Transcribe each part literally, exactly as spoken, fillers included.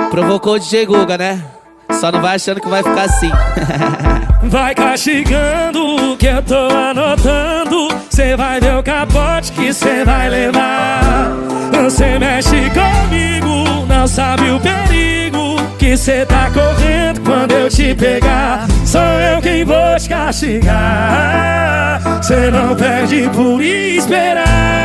Provocou o D J Guga, né? Só não vai achando que vai ficar assim. Vai castigando que eu tô anotando. Cê vai ver o capote que cê vai levar. Você mexe comigo, não sabe o perigo que cê tá correndo quando eu te pegar. Sou eu quem vou te castigar. Cê não perde por esperar.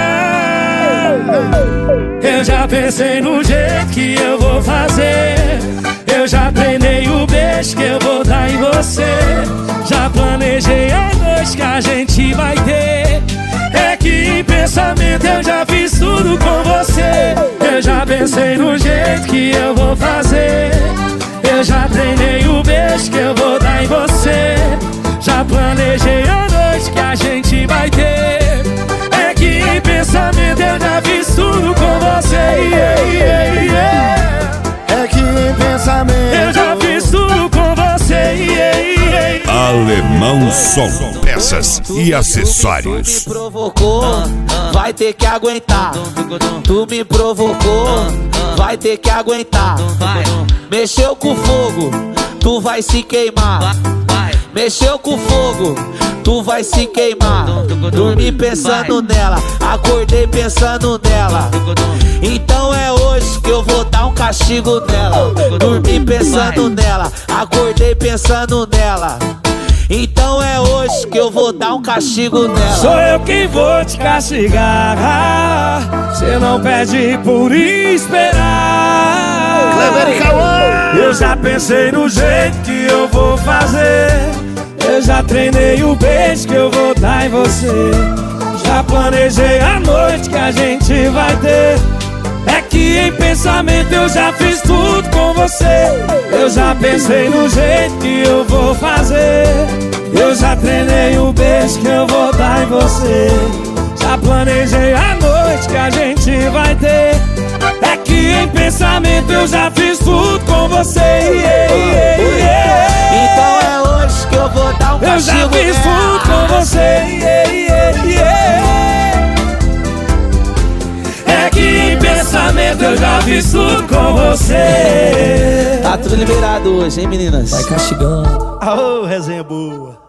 Eu já pensei no jeito que eu vou fazer. Eu já treinei o beijo que eu vou dar em você. Já planejei a noite que a gente vai ter. É que em pensamento eu já fiz tudo com você. Eu já pensei no jeito que eu vou fazer. Eu já treinei o beijo que eu vou dar em você. Já planejei a noite que a gente vai ter. É que em pensamento eu já fiz tudo com você. Yeah, yeah, yeah. É que em pensamento eu já fiz tudo com você. Yeah, yeah, yeah. Alemão Som, peças e acessórios. Tu me provocou, vai ter que aguentar. Tu me provocou, vai ter que aguentar. Mexeu com fogo, tu vai se queimar. Mexeu com fogo, tu vai se queimar. Dormi pensando nela, acordei pensando nela. Então é hoje que eu vou dar um castigo nela. Dormi pensando nela, acordei pensando nela. Então é hoje que eu vou dar um castigo nela. Sou eu quem vou te castigar. Cê não pede por esperar. Cleber e Cauã. Eu já pensei no jeito que eu vou fazer. Eu já treinei o beijo que eu vou dar em você. Já planejei a noite que a gente vai ter. É que em pensamento eu já fiz tudo com você. Eu já pensei no jeito que eu vou fazer. Eu já treinei o beijo que eu vou dar em você. Já planejei a noite que a gente vai ter. É que em pensamento eu já fiz tudo com você. Yeah, yeah, yeah. Então é hoje que eu vou dar um Eu castigo já fiz nela. tudo com você. Yeah, yeah, yeah. É que em pensamento eu já fiz tudo com você. Tá tudo liberado hoje, hein, meninas? Vai castigando. Aô, resenha boa.